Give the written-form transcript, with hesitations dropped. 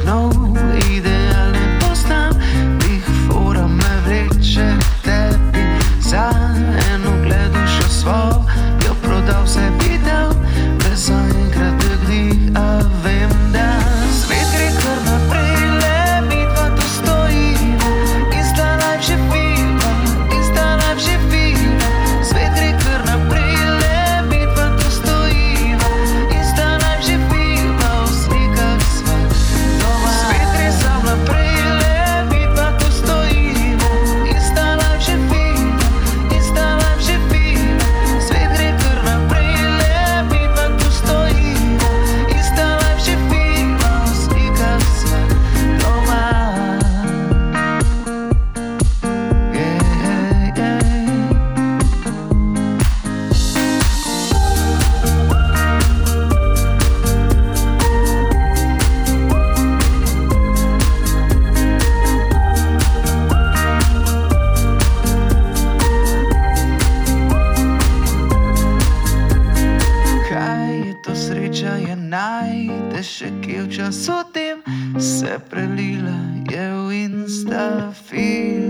No, ideal ne poznam, tih fora me vleče k tebi. Za eno gledušo svojo prodal, se videl, da zaenkrat dih, a vem, da svet gre kar naprej, le midva tu stojimo. Insta life že filma, Insta life že filma. Svet gre kar naprej, le midva tu stojimo. Insta life že filma, v slikah sva doma. Svet gre sam naprej, le midva tu stojimo. Insta life že filma, Insta life že filma. Svet gre kar naprej, le midva tu stojimo. Insta life že filma, v slikah sva doma. Kaj je to sreča, je najdeš še kje v času tem, se prelila je v Insta film.